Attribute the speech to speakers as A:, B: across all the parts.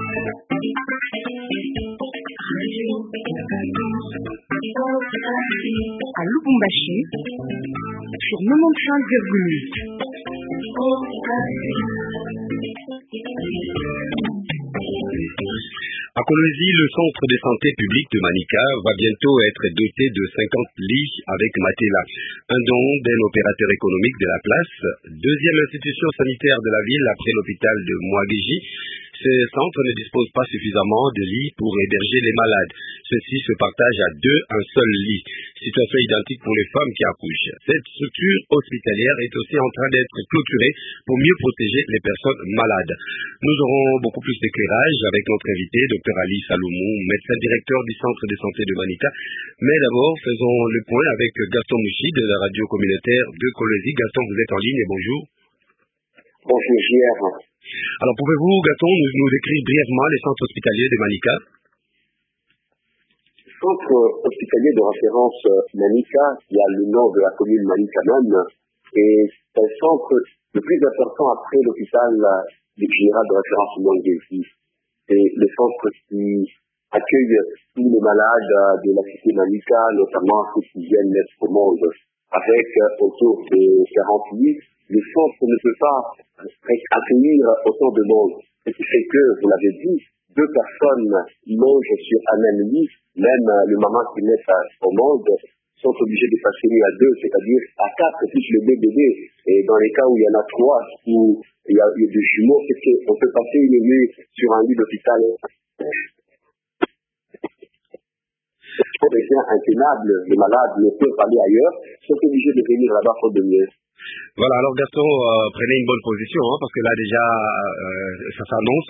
A: À Lubumbashi, sur 95,8.
B: À Kolwezi, le centre de santé publique de Manika va bientôt être doté de 50 lits avec matelas, un don d'un opérateur économique de la place, deuxième institution sanitaire de la ville après l'hôpital de Mouaguéji. Ce centre ne dispose pas suffisamment de lits pour héberger les malades. Ceux-ci se partagent à deux un seul lit. Situation identique pour les femmes qui accouchent. Cette structure hospitalière est aussi en train d'être clôturée pour mieux protéger les personnes malades. Nous aurons beaucoup plus d'éclairage avec notre invité, Dr Ali Saloumou, médecin directeur du centre de santé de Manika. Mais d'abord, faisons le point avec Gaston Mouchi de la radio communautaire de Kolwezi. Gaston, vous êtes en ligne et bonjour.
C: Bonjour, JR.
B: Alors, pouvez-vous, Gaston, nous décrire brièvement les centres hospitaliers de Manika?
C: Le centre hospitalier de référence Manika, qui a le nom de la commune Manika même, est un centre le plus important après l'hôpital général de référence Mouaguéji. C'est le centre qui accueille tous les malades de la cité Manika, notamment ceux qui viennent naître au monde. Avec autour de 40 lits, le centre ne peut pas accueillir autant de monde. Ce qui fait que, vous l'avez dit, 2 personnes logent sur un même lit, même les mamans qui naissent au monde sont obligées de passer à 2, c'est-à-dire à 4 plus le bébé. Et dans les cas où il y en a 3, où il y a des jumeaux, c'est qu'on peut passer une nuit sur un lit d'hôpital. Ça devient intenable, les malades ne peuvent aller ailleurs, sont obligés de venir là-bas pour de mieux.
B: Voilà, alors Gaston, prenez une bonne position, parce que là déjà, ça s'annonce,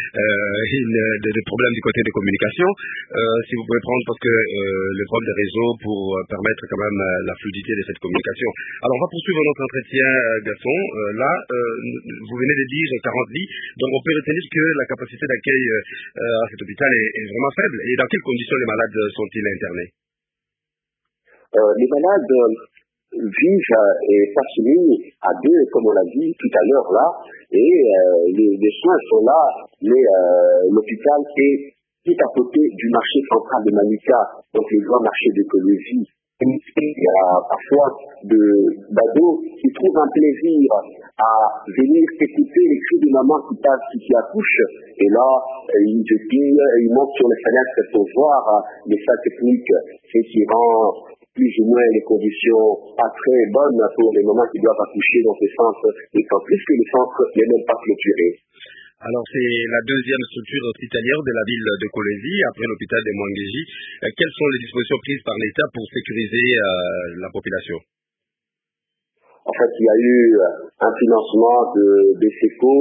B: des problèmes du côté des communications. Si vous pouvez prendre, parce que le problème des réseaux pour permettre quand même la fluidité de cette communication. Alors on va poursuivre notre entretien, Gaston. Là, vous venez de dire 40 lits, donc on peut retenir que la capacité d'accueil à cet hôpital est vraiment faible. Et dans quelles conditions les malades sont-ils internés?
C: Les malades vivent et s'assimilent à 2, comme on l'a dit tout à l'heure là, et les soins sont là, mais l'hôpital est tout à côté du marché central de Manika, donc le grand marché de Kolwezi. Il y a parfois d'ados qui trouvent un plaisir à venir écouter les cris de maman qui accouche, et là, ils montent sur les fenêtres pour voir les salles techniques, ce qui rend plus ou moins les conditions pas très bonnes pour les mamans qui doivent accoucher dans ces centres, et qu'en plus que le centre n'est même pas clôturé.
B: Alors c'est la deuxième structure hospitalière de la ville de Kolwezi, après l'hôpital de Mouaguéji. Quelles sont les dispositions prises par l'État pour sécuriser la population?
C: En fait, il y a eu un financement des SECO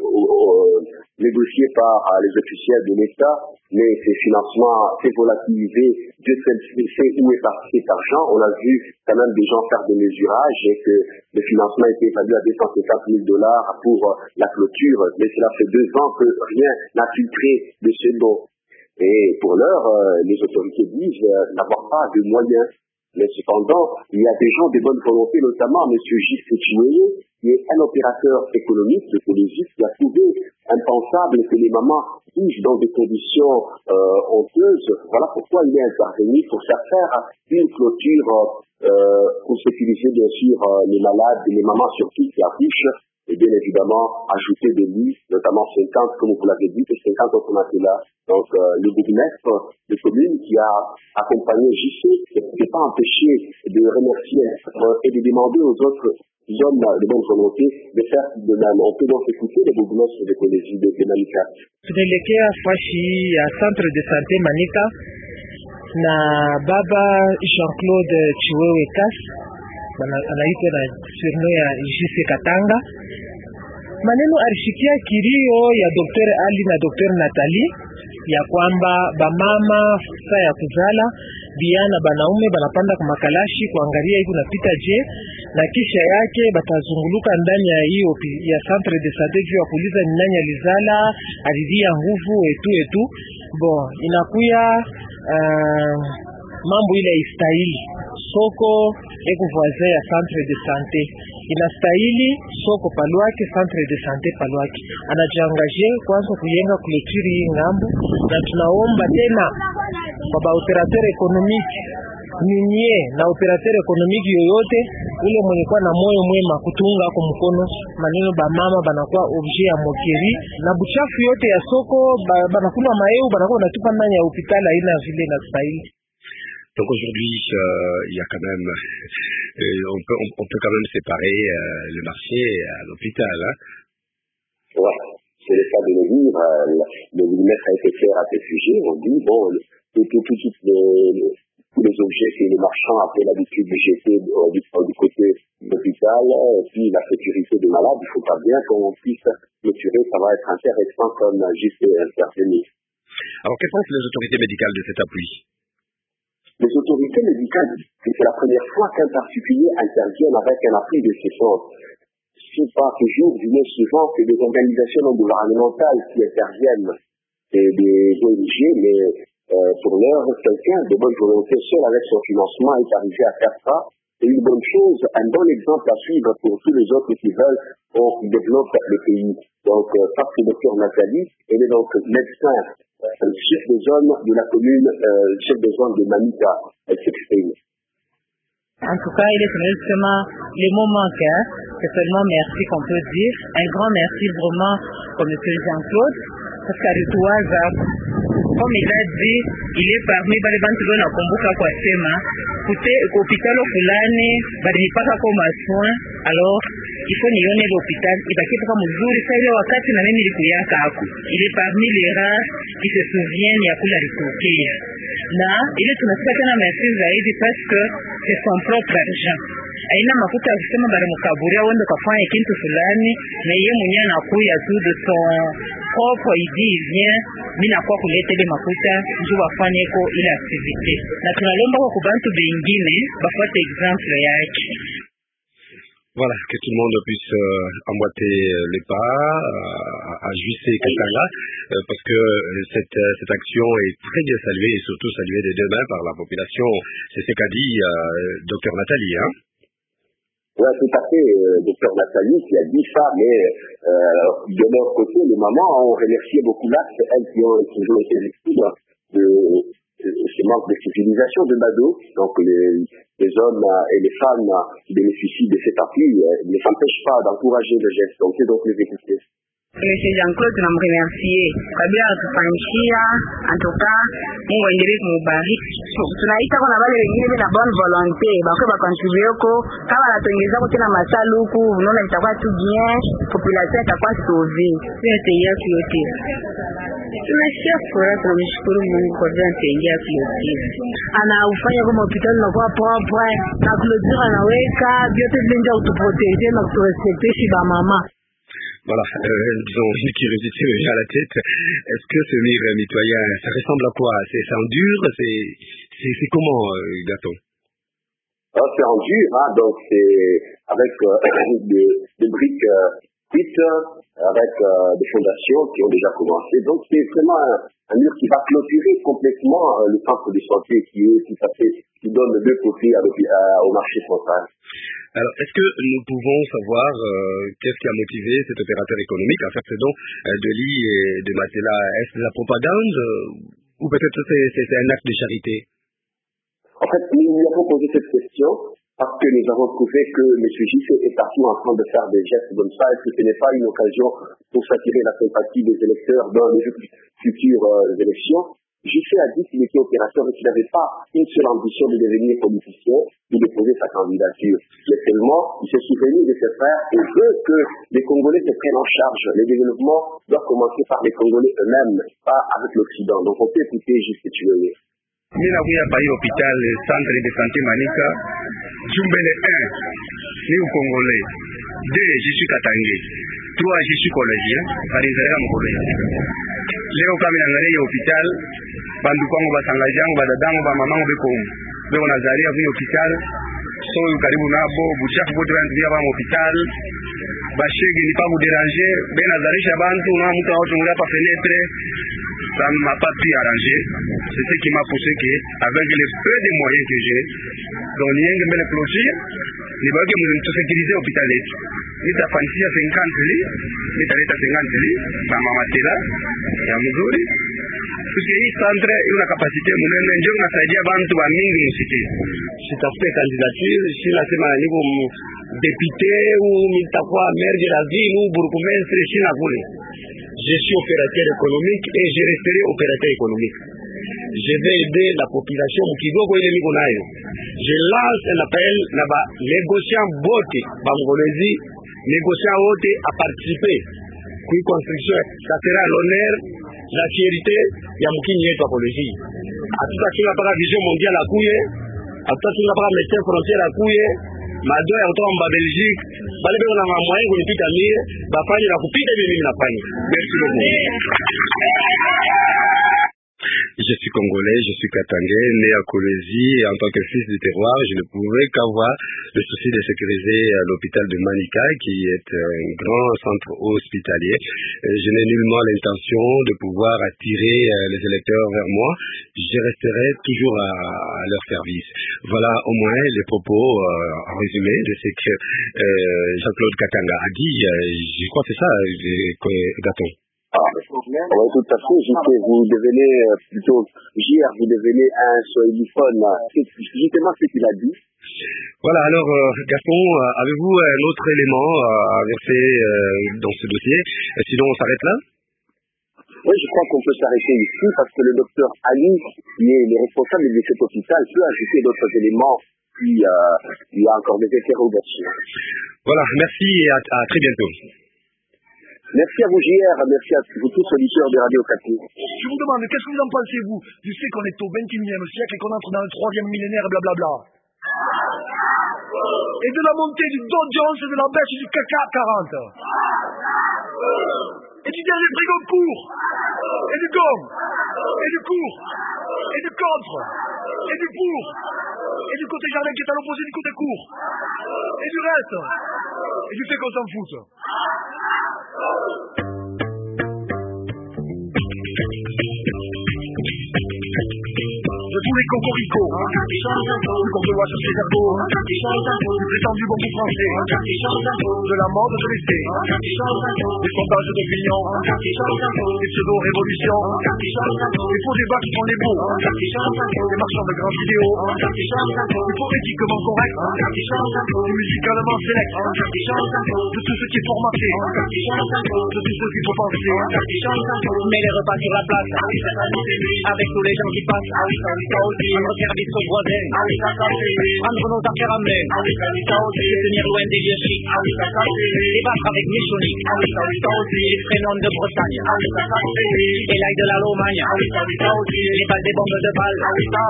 C: négocié par les officiels de l'État, mais ces financements s'est volatilisé. Dieu sait où est parti cet argent. On a vu quand même des gens faire des mesurages et que le financement était évalué à $250,000 pour la clôture, mais cela fait 2 ans que rien n'a filtré de ce don. Et pour l'heure, les autorités disent n'avoir pas de moyens. Mais cependant, il y a des gens de bonne volonté, notamment M. Gilles Fetchoué, qui est un opérateur économique de Kolwezi, qui a trouvé impensable que les mamans vivent dans des conditions honteuses. Voilà pourquoi il est intervenu pour faire une clôture pour sécuriser bien sûr les malades et les mamans surtout qui accouchent, et bien évidemment ajouter des lits, notamment 50, comme vous l'avez dit, et 50 autres matelas. Donc le bourgmestre de commune qui a accompagné JC ne pouvait pas empêcher de remercier et de demander aux autres hommes de bonne volonté de faire de même. On peut donc écouter le bourgmestre de Kolwezi de Manika.
D: Tunaelekea fashi ya centre de santé Manika na baba Jean-Claude Chiwewe Kas, anaitwa na surnom ya JC Katanga. Maneno alishikia kilio ya Dr. Ali na Dr. Nathalie ya kwamba bamama saa ya kuzala biana banaume banapanda kwa makalashi kuangalia hivi napita je, na kisha yake batazunguluka ndani ya hiyo ya centre de santé juu ya kuuliza ni nani alizala, alilia nguvu etu. Bon, inakuya mambo ile istahili soko eko voisin ya centre de santé. inastahili soko Palwaki, centre de santé Palwaki anajiangaje kwanza kuyenga clôture hii ngambo, na tunaomba tena kwa ba operateur économique minier na operateur économique yoyote ule mwenye kwa na moyo mwema kutunga kwa mkono maneno ba mama banakuwa objet ya mokeri na buchafu yote ya soko banakula maeu banakuwa natupa ndani ya hospitali haina vile na stahili.
B: Donc aujourd'hui, il y a quand même, on peut quand même séparer le marché à l'hôpital. Hein?
C: Ouais, c'est le cas de le dire. Le ministre a été clair à ce sujet. On dit, bon, tous les objets que les marchands avaient l'habitude de jeter du côté de l'hôpital, et puis la sécurité des malades, il ne faut pas bien qu'on puisse clôturer, ça va être intéressant comme juste intervenir.
B: Alors, que pensent les autorités médicales de cet appui?
C: Les autorités médicales, c'est la première fois qu'un particulier intervient avec un appui de ce genre. Ce n'est pas toujours du moins souvent que des organisations non gouvernementales qui interviennent, et des ONG, mais pour l'heure, quelqu'un de bonne volonté seul avec son financement est arrivé à faire ça. C'est une bonne chose, un bon exemple à suivre pour tous les autres qui veulent qu'on développe le pays. Donc, parce que le Dr Nathalie, elle est donc médecin, chef de zone de la commune, chef de zone de Manika, elle s'exprime.
E: En tout cas, il est seulement les mots manquent, c'est seulement merci qu'on peut dire. Un grand merci vraiment pour M. Jean-Claude, parce qu'à comme il a dit, il est parmi les bantu na kumbuka kwa sema kute hospitalo fulani badilipaka kwa soin, alors il faut nione l'hôpital ibaki kwa mzuri sasa ile wakati na mimi nilikuyaka hapo. Il est parmi les rares qui se souviennent ya kula litokea. Na ile tunasikia tena merci zaidi parce que c'est son propre argent. Aina makuta kusema bali mkaburia wende kafanya kitu fulani na yeye mwenyewe anakuya tu de son propre idée vient mina kwa kuleta ile makuta ndio wafanye ko ile activité. Na tunalomba kwa kubantu bengine bafuate exemple yake.
B: Voilà, que tout le monde puisse emboîter les pas à JC Katanga, parce que cette action est très bien saluée et surtout saluée des deux mains par la population. C'est ce qu'a dit Dr Nathalie. Hein?
C: Oui, tout à fait, Dr Nathalie qui a dit ça, mais de leur côté, les mamans ont remercié beaucoup là, c'est elles qui ont toujours été victimes de ce manque de civilisation de Bado. Donc les hommes et les femmes qui bénéficient de cet appui ne s'empêchent pas d'encourager le geste. Donc c'est donc les écouter.
E: Monsieur Jean-Claude tunamremercier kabla atufanyishia antoka Mungu aendelee kumubariki. Tunaita kwa wale wengine na bonne volonté bako contribueko kama natongeza kwa tena masaluku unaona itakuwa tu bien population itakuwa sauvé. Yote yake yote. Tunashia furaha tunamshukuru Mungu kwa jinsi yake yote. Anaufanya kama hospitali na kwa propre na clôture anaweka biote vinja utuprotéger na kuturespecter si ba mama.
B: Voilà, disons une curiosité à la tête. Est-ce que ce mur mitoyen, ça ressemble à quoi? C'est en dur? C'est comment, Gaton?
C: C'est en dur, hein, donc c'est avec des briques petites, avec des fondations qui ont déjà commencé. Donc c'est vraiment un mur qui va clôturer complètement le centre de santé qui est tout à fait, qui donne deux côtés au marché central.
B: Alors, est-ce que nous pouvons savoir qu'est-ce qui a motivé cet opérateur économique à faire ce don de lits et de matelas? Est-ce de la propagande ou peut-être c'est un acte de charité?
C: En fait, nous lui avons posé cette question parce que nous avons trouvé que M. JC est partout en train de faire des gestes comme ça et que ce n'est pas une occasion pour s'attirer la sympathie des électeurs dans les futures élections. JC a dit qu'il était opérateur et qu'il n'avait pas une seule ambition de devenir politicien ou de poser sa candidature. Mais seulement, il s'est souvenu de ses frères et veut que les Congolais se prennent en charge. Le développement doit commencer par les Congolais eux-mêmes, pas avec l'Occident. Donc on peut écouter JC Chiweye.
F: Mina kuya pa hôpital centre de santé Manika Jumbele 1 ni Congolais 2 je suis Katangé 3 je suis collégien barizala mkole leo kama naangalia hôpital bandu kwangu basangajangu badadangu ba mamangu beko beko nazalia kwa hôpital so karibu nabo buchafu bote bandia ba hôpital bashegi ni pa vous déranger ben nazarisha bantu na mtu wote mmoja pa fenêtre. Ça ne m'a pas pu arranger. C'est ce qui m'a poussé que, avec les peu de moyens que j'ai, donc il y a une belle clôture, nibaki tusekirize hopital yetu, nitafanisha 50 lits, nitaleta 50 lits na mamatela ya mzuri, puisque hii centre ina kapasite munene, ndio inasaidia bantu ba mingi msiti.
B: Sitafute candidature, si nasema niko député ou nitakuwa maire de la ville ou bourgmestre, si na vule. Je suis opérateur économique et je resterai opérateur économique. Je vais aider la population kidogo ile niko nayo. Je lance un appel na ba négociants bote ba mgolezi, négociants wote à participer kui construction. Ça sera l'honneur, la fierté ya mkini yetu apologie. Hatutakinga paka vision mondiale akuye, hatutakinga paka médecins frontières akuye, madoya kutoka mba Belgique, bale beko na mwaye kunipita mie, bafanye na kupita mimi nafanya. Merci beaucoup. Je suis congolais, je suis katangais, né à Kolwezi, et en tant que fils du terroir, je ne pouvais qu'avoir le souci de sécuriser l'hôpital de Manika, qui est un grand centre hospitalier. Je n'ai nullement l'intention de pouvoir attirer les électeurs vers moi. Je resterai toujours à leur service. Voilà au moins les propos en résumé de ce que Jean-Claude Katanga a dit. Je crois que c'est ça, Gaton.
C: Oui, tout à fait. Vous devenez plutôt JR, vous devenez un soïliphone. C'est justement ce qu'il a dit.
B: Voilà, alors Gaston, avez-vous un autre élément à verser dans ce dossier? Sinon on s'arrête là?
C: Oui, je crois qu'on peut s'arrêter ici parce que le docteur Ali, qui est le responsable de cet hôpital, peut ajouter d'autres éléments puis il y a encore des interrogations.
B: Voilà, merci et à très bientôt.
C: Merci à vous, JR. Merci à vous tous, auditeurs de Radio Kapi.
G: Je vous demande, qu'est-ce que vous en pensez, vous? Je sais qu'on est au 21e siècle et qu'on entre dans le 3e millénaire, blablabla. Et de la montée du Dow Jones et de la baisse du CAC 40. Et du dernier frigo court. Et du gomme. Et du court. Et du contre. Et du pour. Et du côté jardin qui est à l'opposé du côté court. Et du reste. Et du fait qu'on s'en fout. De tous les cocoricots, du Cordovois sur ses ergots, du prétendu bon goût français, de la mode de l'été, des sondages d'opinion, des pseudo-révolutions, des faux débats qui font les beaux, des marchands de grandes vidéos, du politiquement correct, du musicalement sélect, de tout ce qui est formaté, de tout ce qu'il faut penser.
H: Mets les repas sur la place, avec tous les gens qui passent, rendre service aux voisins, prendre nos affaires en main, se tenir loin des lieux chics, débattre avec Michonique, les prénoms de Bretagne, et l'ail de la Lomagne, les balles des bombes de balles,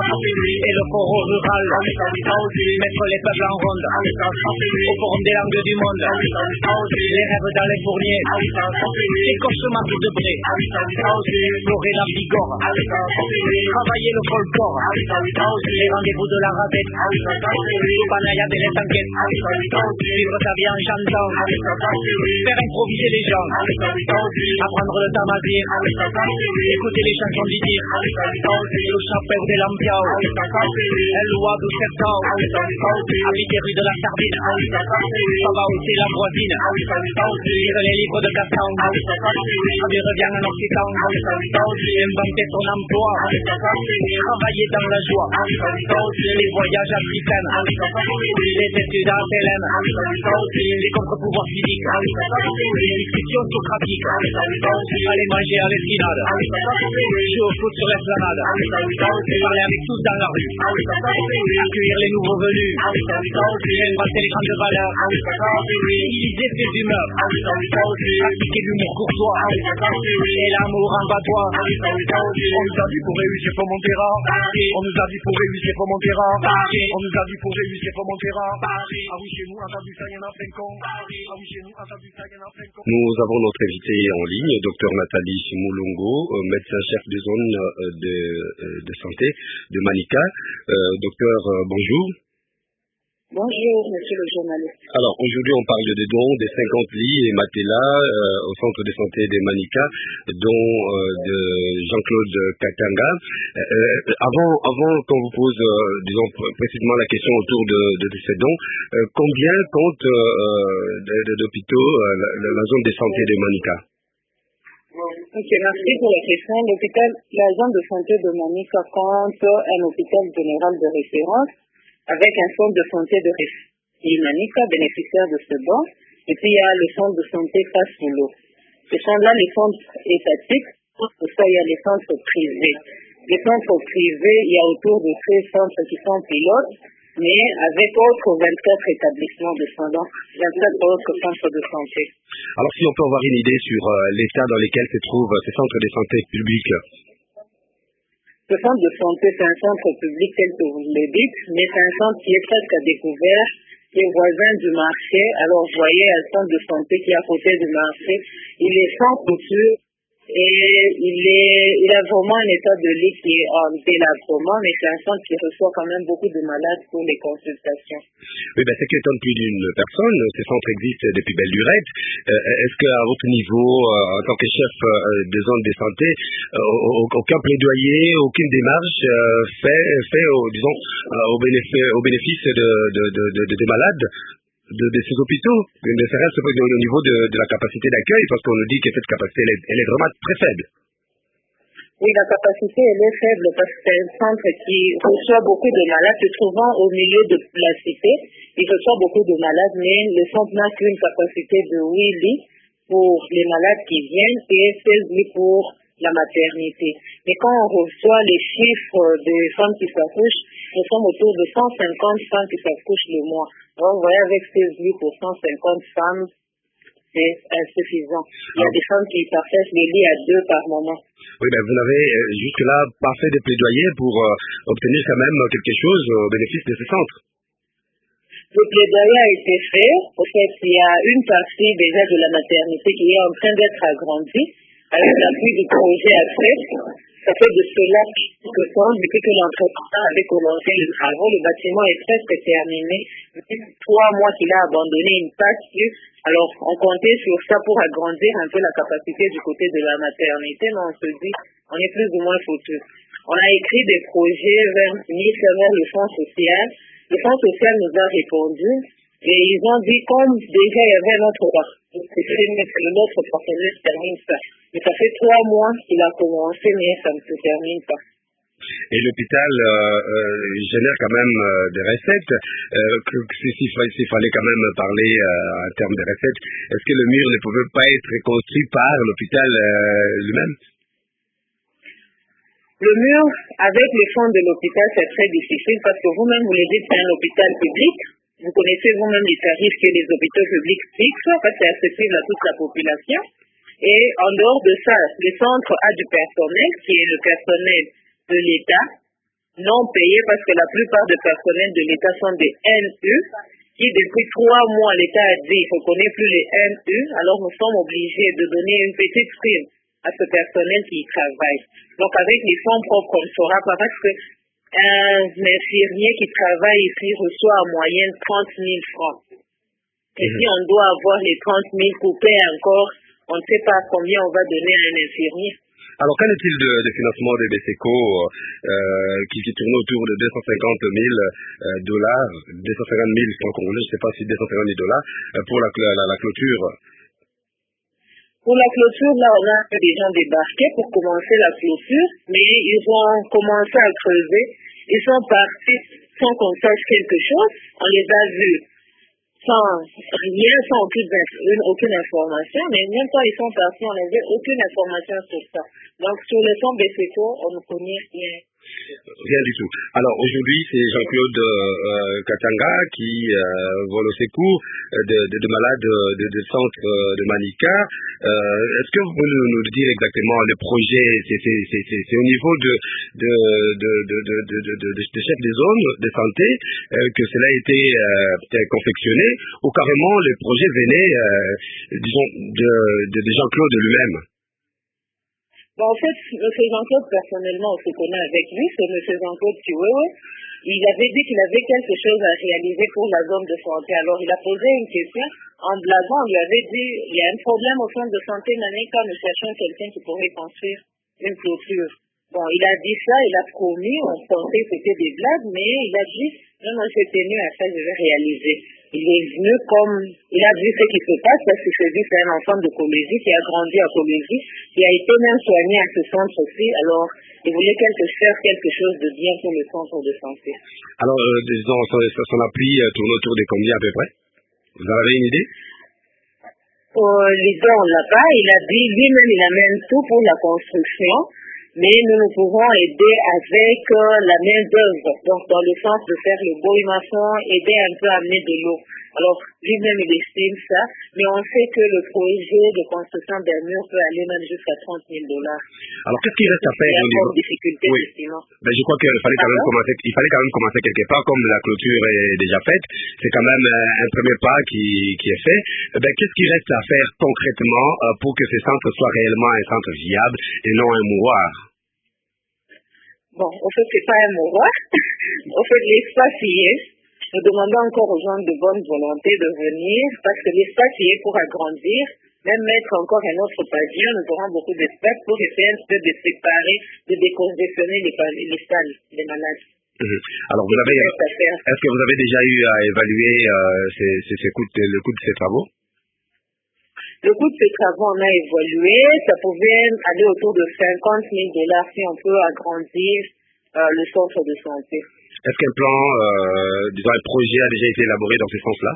H: et le choro rural, mettre les peuples en ronde, au forum des langues du monde, les rêves dans les fourniers, les cauchemars de près, explorer la Bigorre, travailler le folklore, les rendez-vous de la radette, Panaya de les enquêtes, vivre sa vie en chantant, faire improviser les gens, apprendre le tamazir, écouter les chansons du tir, le chapeur de l'ambiao, El Loa du Sertao, habiter rue de la Sardine, ça va aussi la voisine, lire les livres de Gaston, il revient en Occitan, inventer son emploi, travailler dans la joie, les voyages africains, les études à Thélème, les contre-pouvoirs physiques, les discussions socratiques, aller manger à l'esquinade, jouer au foot sur l'esplanade, parler avec tous dans la rue, accueillir les nouveaux venus, inventer les grandes valeurs, utiliser ses humeurs, pratiquer l'humour courtois, et l'amour en patois.
G: On nous a dit pour réussir faut monter rang. On nous a dit pour réussir faut monter rang. On nous a dit pour réussir faut monter rang. Ah oui, chez nous, entendu ça, y'en a plein con. Ah oui, chez nous, entendu ça, y'en a plein con.
B: Nous avons notre invité en ligne, Dr Nathalie Moulongo, médecin-chef de zone de santé de Manika. Docteur, bonjour.
I: Bonjour, monsieur le journaliste.
B: Alors, aujourd'hui, on parle des dons des 50 lits et matelas au centre de santé de Manika, dont Jean-Claude Katanga. Avant qu'on vous pose, disons, précisément la question autour de ces dons, combien compte d'hôpitaux la zone de santé de Manica?
I: Ok, merci pour la question. La zone de santé de Manica compte un hôpital général de référence avec un centre de santé de référence Manica, bénéficiaire de ce don. Et puis, il y a le centre de santé Fassoulo. Ce sont là les centres étatiques. Pour ça, il y a les centres privés. Les centres privés, il y a autour de 13 centres qui sont pilotes, mais avec autres 24 établissements de soins, donc 24 autres centres de santé.
B: Alors, si on peut avoir une idée sur l'état dans lequel se trouvent ces centres de santé publics.
I: Ce centre de santé, c'est un centre public tel que vous le dites, mais c'est un centre qui est presque à découvert, qui est voisin du marché. Alors, vous voyez un centre de santé qui est à côté du marché. Il est sans couture et il a vraiment un état de lit qui est en délabrement, mais c'est un centre qui reçoit quand même beaucoup de malades pour les consultations.
B: Oui, ce qui étonne plus d'une personne, ces centres existent depuis belle lurette. Est-ce qu'à votre niveau, en tant que chef de zone de santé, aucun plaidoyer, aucune démarche fait au bénéfice des malades de ces hôpitaux, ne serait-ce au niveau de la capacité d'accueil, parce qu'on nous dit que cette capacité elle est vraiment très faible.
I: Oui, la capacité elle est faible parce que c'est un centre qui reçoit beaucoup de malades, se trouvant au milieu de la cité. Il reçoit beaucoup de malades, mais le centre n'a qu'une capacité de 8 lits pour les malades qui viennent et 16 lits pour la maternité. Mais quand on reçoit les chiffres des femmes qui s'accouchent, nous sommes autour de 150 femmes qui s'accouchent le mois. Alors, vous voyez, avec 16 lits pour 150 femmes, c'est insuffisant. Il y a des femmes qui partagent les lits à 2 par moment.
B: Oui, vous n'avez jusque-là pas fait de plaidoyer pour obtenir quand même quelque chose au bénéfice de ce centre.
I: Le plaidoyer a été fait. En fait, il y a une partie déjà de la maternité qui est en train d'être agrandie avec l'appui du projet ACRES. Ça fait de cela quelques temps, depuis que l'entrepreneur avait commencé les travaux, le bâtiment est presque terminé. Depuis 3 mois qu'il a abandonné une partie. Alors, on comptait sur ça pour agrandir un peu la capacité du côté de la maternité, mais on se dit, on est plus ou moins foutu. On a écrit des projets vers le Fonds social. Le Fonds social nous a répondu et ils ont dit, comme déjà il y avait notre partenaire, que notre partenaire termine ça. Mais ça fait 3 mois qu'il a commencé, mais ça ne se termine pas.
B: Et l'hôpital génère quand même des recettes. S'il fallait quand même parler en termes de recettes, est-ce que le mur ne pouvait pas être construit par l'hôpital lui-même?
I: Le mur, avec les fonds de l'hôpital, c'est très difficile parce que vous-même, vous le dites, c'est un hôpital public. Vous connaissez vous-même les tarifs que les hôpitaux publics fixent parce que c'est accessible à toute la population. Et en dehors de ça, le centre a du personnel qui est le personnel de l'État, non payé parce que la plupart des personnels de l'État sont des NU, qui depuis 3 mois, l'État a dit qu'il ne reconnaît plus les NU, alors nous sommes obligés de donner une petite prime à ce personnel qui y travaille. Donc avec les fonds propres, on ne saura pas parce que un infirmier qui travaille ici reçoit en moyenne 30 000 francs. Et si on doit avoir les 30 000 coupés encore, on ne sait pas combien on va donner à un infirmier.
B: Alors, qu'en est-il de financement des BCECO qui tourne autour de 250 000 dollars, 250 000 francs congolais, je ne sais pas si 250 000 dollars, pour la clôture?
I: Pour la clôture, là, on a des gens débarqués pour commencer la clôture, mais ils ont commencé à creuser. Ils sont partis sans qu'on sache quelque chose. On les a vus sans rien, sans aucune information, mais même quand ils sont partis, on n'avait aucune information sur ça. Donc, sur le fonds BCECO, on ne connaît rien.
B: Rien du tout. Alors, aujourd'hui, c'est Jean-Claude Katanga qui vole au secours de malades de centre de Manica. Est-ce que vous pouvez nous dire exactement le projet? C'est au niveau de chefs des zones de santé que cela a été confectionné, ou carrément le projet venait, disons, de Jean-Claude lui-même?
I: En fait, M. Jean-Claude, personnellement, on se connaît avec lui, c'est M. Jean-Claude Chiwewe. Il avait dit qu'il avait quelque chose à réaliser pour la zone de santé. Alors, il a posé une question. En blaguant, on lui avait dit, il y a un problème au centre de santé Manica, nous cherchons quelqu'un qui pourrait construire une clôture. Bon, il a dit ça, il a promis, on pensait que c'était des blagues, mais il a dit, non, non, j'ai tenu à ça, je vais réaliser. Il est venu comme, il a vu ce qui se passe, parce que c'est un enfant de Colosie qui a grandi à Colosie, qui a été même soigné à ce centre aussi, alors il voulait faire quelque chose de bien pour le centre de santé.
B: Alors, disons, son appui tourne autour de combien à peu près? Vous avez une idée?
I: Les dons là-bas, il a dit, lui-même, il amène tout pour la construction, mais nous pouvons aider avec la main d'œuvre. Donc, dans le sens de faire le bohemaçon, aider un peu à amener de l'eau. Alors, lui-même, il estime ça, mais on sait que le projet de construction d'un mur peut aller même jusqu'à $30,000.
B: Alors, qu'est-ce qu'il reste à faire au niveau?
I: Difficulté,
B: oui. Ben, je crois qu'il fallait quand même commencer quelque part, comme la clôture est déjà faite. C'est quand même un premier pas qui est fait. Ben, qu'est-ce qu'il reste à faire concrètement pour que ce centre soit réellement un centre viable et non un mouroir?
I: Bon, au fait, c'est pas un mouroir. Au fait, l'espace y est. Nous demandons encore aux gens de bonne volonté de venir parce que l'espace y est pour agrandir, même mettre encore un autre pavillon, nous aurons beaucoup d'espace pour essayer un peu de séparer, de décongestionner les salles des malades.
B: Alors, est-ce que vous avez déjà eu à évaluer le coût de ces travaux?
I: Le coût de ces travaux, on a évalué, ça pouvait aller autour de $50,000 si on peut agrandir le centre de santé.
B: Est-ce qu'un plan, un projet a déjà été élaboré dans ce sens-là?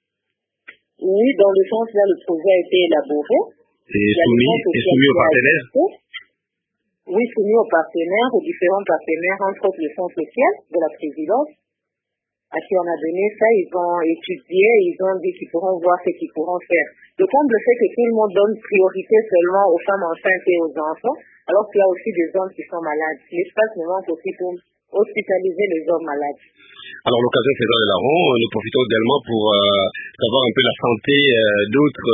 I: Oui, dans le sens là, le projet a été élaboré.
B: Et soumis aux partenaires?
I: Oui, soumis aux partenaires, aux différents partenaires, entre autres le Fonds social de la présidence, à qui on a donné ça, ils ont étudié, ils ont dit qu'ils pourront voir ce qu'ils pourront faire. Le comble, c'est que tout le monde donne priorité seulement aux femmes enceintes et aux enfants, alors qu'il y a aussi des hommes qui sont malades. L'espace nous manque aussi pour hospitaliser les hommes malades.
B: Alors, l'occasion c'est dans le larron, nous profitons également pour savoir un peu la santé d'autres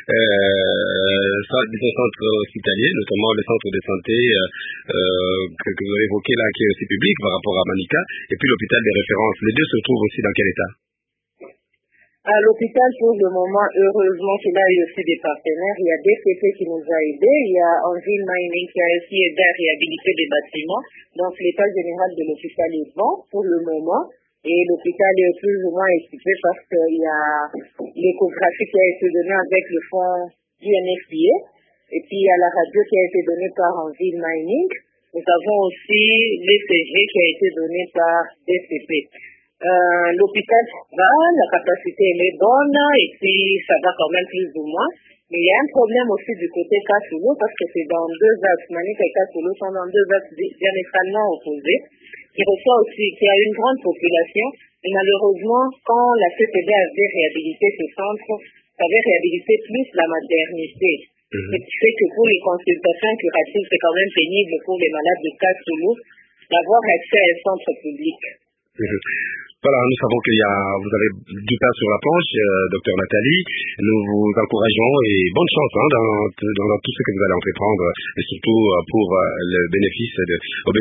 B: centres hospitaliers, notamment le centre de santé que vous avez évoqué là, qui est aussi public par rapport à Manica, et puis l'hôpital de référence. Les deux se trouvent aussi dans quel état?
I: À l'hôpital, pour le moment, heureusement qu'il a eu aussi des partenaires. Il y a DCP qui nous a aidés. Il y a Envil Mining qui a aussi aidé à réhabiliter des bâtiments. Donc, l'état général de l'hôpital est bon pour le moment. Et l'hôpital est plus ou moins équipé parce qu'il y a l'échographie qui a été donnée avec le fonds UNFPA. Et puis, il y a la radio qui a été donnée par Envil Mining. Nous avons aussi l'ECG qui a été donné par DCP. L'hôpital va, la capacité elle est bonne et puis ça va quand même plus ou moins. Mais il y a un problème aussi du côté Kasulu parce que c'est dans deux axes. Manica et Kasulu sont dans deux axes diamétralement opposés qui a une grande population. Et malheureusement, quand la CCD avait réhabilité ce centre, ça avait réhabilité plus la maternité. Ce qui fait que pour les consultations curatives, c'est quand même pénible pour les malades de Kasulu d'avoir accès à un centre public.
B: Voilà, nous savons vous avez du pain sur la planche, docteur Nathalie. Nous vous encourageons et bonne chance dans tout ce que vous allez entreprendre, et surtout pour au bénéfice de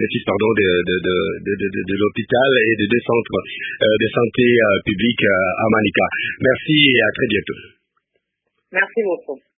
B: l'hôpital et des deux centres de santé publics à Manica. Merci et à très bientôt.
I: Merci beaucoup.